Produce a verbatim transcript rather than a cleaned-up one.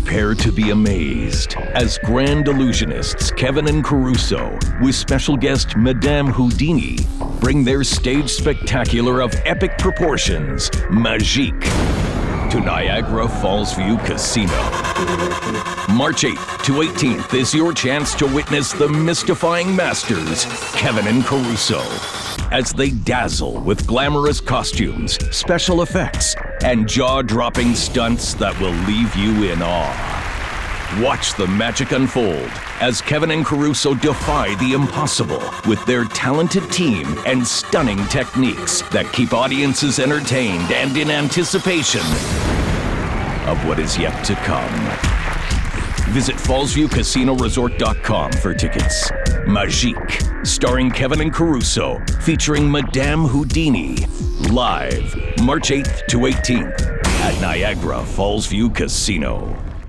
Prepare to be amazed as grand illusionists Kevin and Caruso, with special guest Madame Houdini, bring their stage spectacular of epic proportions, Magique, to Niagara Falls View Casino. March eighth to eighteenth is your chance to witness the mystifying masters, Kevin and Caruso, as they dazzle with glamorous costumes, special effects, and jaw-dropping stunts that will leave you in awe. Watch the magic unfold as Kevin and Caruso defy the impossible with their talented team and stunning techniques that keep audiences entertained and in anticipation of what is yet to come. Visit falls view casino resort dot com for tickets. Magique, starring Kevin and Caruso, featuring Madame Houdini. Live, March eighth to eighteenth at Niagara Falls View Casino.